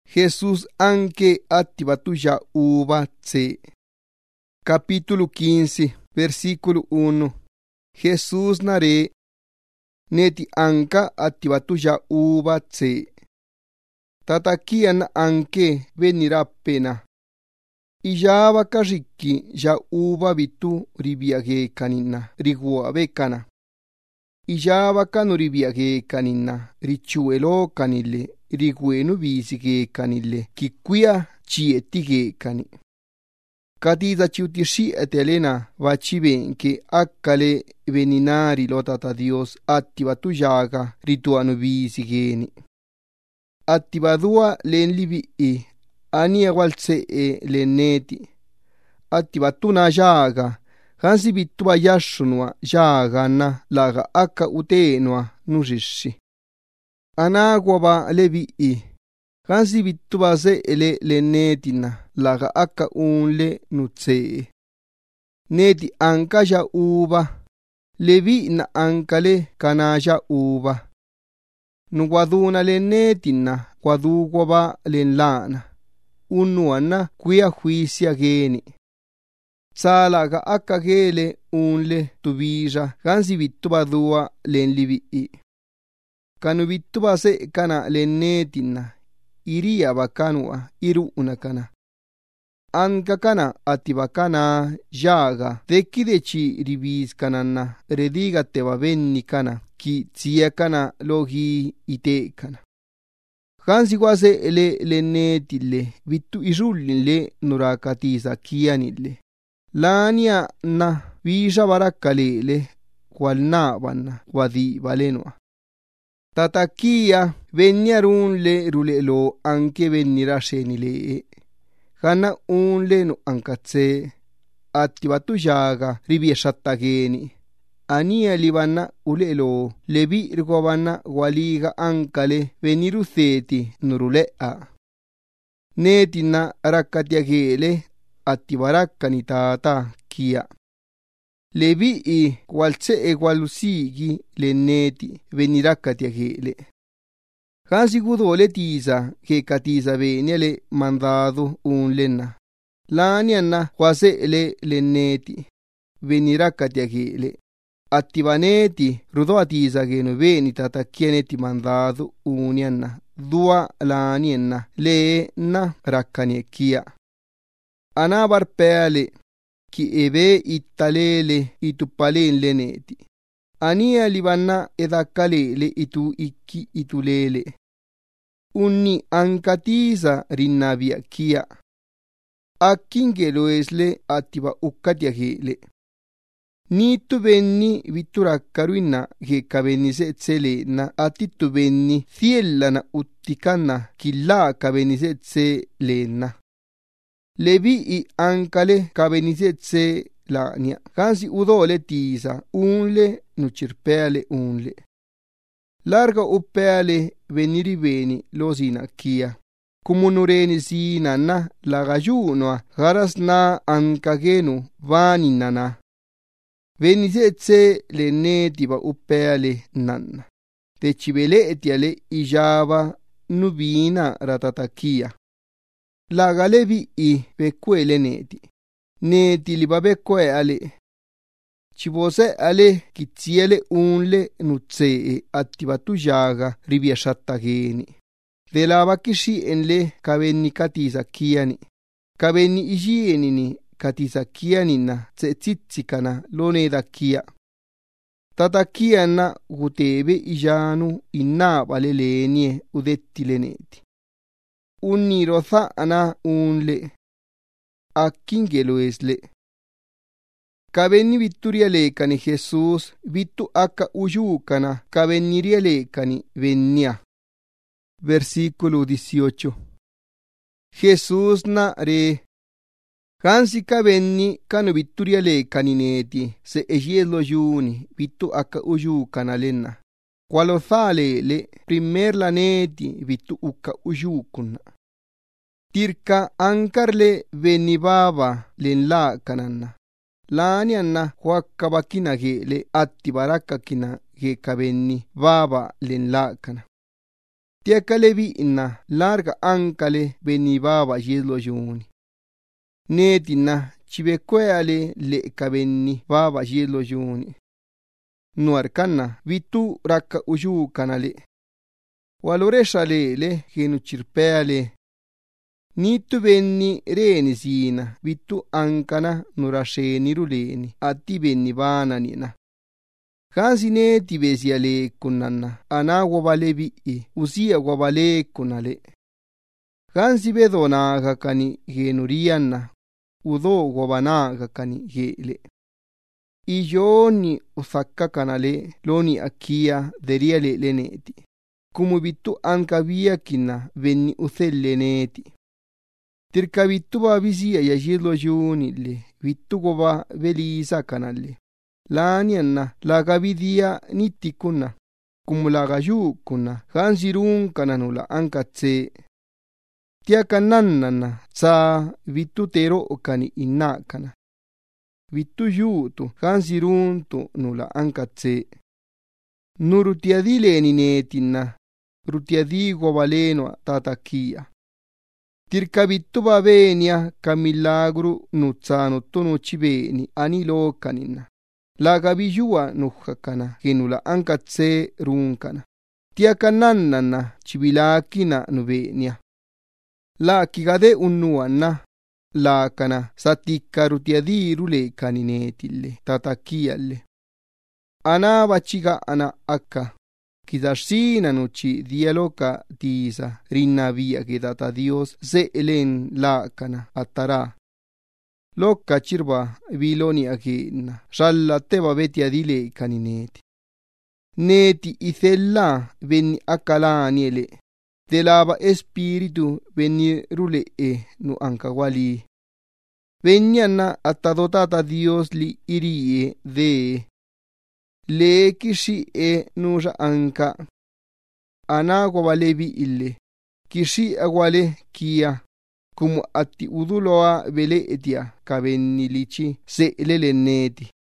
Jesús anche attivatuja uva tse. Capítulo 15, versículo 1. Jesús nare neti anka attivatuja uva tse. Tatakian anke venirà appena. Ijava kajiki ja uva vitu ribiage kanina riguave kana. Ijava kanu ribiage kanina richuelo kanille riguenu visige kanille kikuia chietige kani. Katita chiutishi etelena vachivenke akkale veninari lotata Dios attivatujaga rituanu visigeni. Attivadua len libii ania waltsee lenneti. Attivatuna jaga hansi vittua yashunua jagana laga akka utenua nujishi. Anaguava lebii hansi vittua se ele lennetina laga akka unle nutsee. Neti ankaja uva levi na ankale kanaja uva. Nuguaduna lennetina guaduguava lenlana. Unuana kuia huisia geni. Tsalaga akka gele unle tuvija gansi vittuba dua len libii. Kanu vittuba se kana lennetina iria bakanua iru unakana. Anka kana atibakana jaga dekideci ribis kanana rediga teba venni kana ki tsia kana logi ite kana. Hansi guase ele lennetille vittu isullille nurakatisa kianille. Lania na visa barakkalele qualnavanna quadi valenua. Tatakia veniarunle rulelo anche venira senile. Hanna unle no ankatse attivatujaga ribieshattageni. Ania livanna ulelo levi rgovanna waliga ankale veniruzeti nurulea. Netina rakkatiagele attivarakkani tata kia. Levi qualse qualusigi lenneti venirakkatiagele. Hansi gudole tisa che katisa veniale mandado unlenna. Lanianna quase le lenneti venirakkatiagele. Attivaneti rudoatisa che no veni tatakieneti mandado unianna dua lanienna le na rakkaniekkia. Anabarpeale ki eve ittalele ituppalen leneti. Ania livanna edakkalele itu ikki itulele. Unni ankatisa rinnaviakkia. Akkingeloesle attiva ukkatiagele. Nittu venni vitturakkaruinna che kavenise tselena attittu venni thiellana uttikanna killa kavenise tselena. Levi ankale kavenise tselania kansi udole tisa unle nucirpeale unle. Larga uppeale veniri veni losina kia. Kumunureni sinanna lagajunua garasna ankagenu vaninana. Venise lennetiva uppeale nanna. Te cibeleetiale ijava nubina ratatakia. Laga levi vekkue neti. Neti libabekkoe ale. Cibose ale kitsiele unle nutsee attivatujaga ribieshattageni. De lava kishi enle kavenni katisa kiani. Kavenni ijienini katisa kianina tsetsitsikana lonedakkia. Tatakianna gutebe ijanu innaba lelenie udettileneti. Unnirotha ana unle. Akkingeloesle. Kavenni vitturia lekani Jesús vittu akka uyukana kavenniria lekani vennia. Versículo 18. Jesús na re. Hansi kavenni kanu vitturia lekani neti se ejielo juni vittu akka uyukana lenna. Qualotha le primer la neti vittu ukka uyukunna. Tirka ankarle venibava lenla kananna. Lanianna huakkabakina gele attibarakakina ge kavenni vava lenla kana. Tiakale vi'na larga ankale beni baba yeslo yuni. Netina chibekwele le'ka beni baba yeslo yuni. Nuarkana vitu raka uyu kanale. Waloresha lele genu chirpeale. Nitu beni reni zina vitu ankana nurasheni ruleni ati beni bananina. Kansi neti besiale kunana ana wabale bi'i usia wabale kunale. Kansi bedonaga kani genuriana udo wabanaga kani gele. Iyoni usaka kanale loni akia deriale leneti. Kumu bitu ankabia kina beni uthelle neti. Tirka bitu babisia yajidlo yunile bitu goba belisa kanale. Lanianna lagabidia nitikuna kumulagayukuna hansirun kananula ankatse tiakanannana tsa vitutero kani innakana vituyutu hansiruntu nula ankatse nurutiadileni netinna rutiadi gobaleno tatakia tirkabitu babenia kamilagru nutsano tono chibeni anilo kanina lagabiyua nuhakana genula ankatse runkana tiakanannana chibilakina nubenia la kigade unnuanna lakana satikkarutiadiru le kaninetille tatakialle ana bachiga ana akka kidashina nuchi dialoka tisa rinnavia gedata Dios se elen lakana atara Lokka chirba biloni agenna shallateba beti adile kanineti. Neti ithella beni akalaniele. Delaba espiritu beni rule nu ankawali. Veniana atadotata Dios li irie de. Le kishi nuja anka. Anagwa valebi ille. Kishi agwale kia. Como ati uduloa bele etia kabenilichi se lele neti.